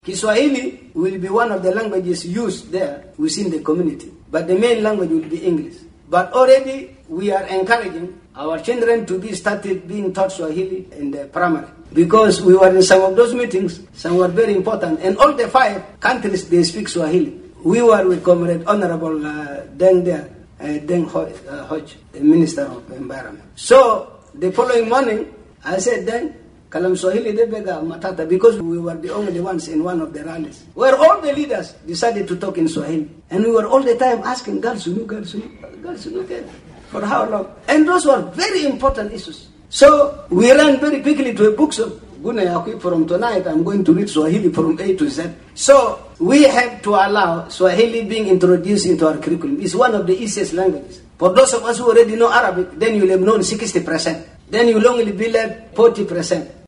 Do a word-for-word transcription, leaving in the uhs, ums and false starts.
Kiswahili will be one of the languages used there within the community, but the main language will be English. But already we are encouraging our children to be started being taught Swahili in the primary, because we were in some of those meetings. Some were very important, and all the five countries they speak Swahili. We were with Comrade Honorable uh, Deng there, uh, Deng Ho- uh, Hodge, the Minister of Environment. So the following morning, I said, Deng, Kalam Swahili de bega matata, because we were the only ones in one of the rallies where all the leaders decided to talk in Swahili, and we were all the time asking Galsunu, Galsunu, Galsunu, for how long? And those were very important issues. So we ran very quickly to a bookshop. From tonight, I'm going to read Swahili from A to Z. So we have to allow Swahili being introduced into our curriculum. It's one of the easiest languages. For those of us who already know Arabic, then you'll have known sixty percent. Then you'll only be left forty percent.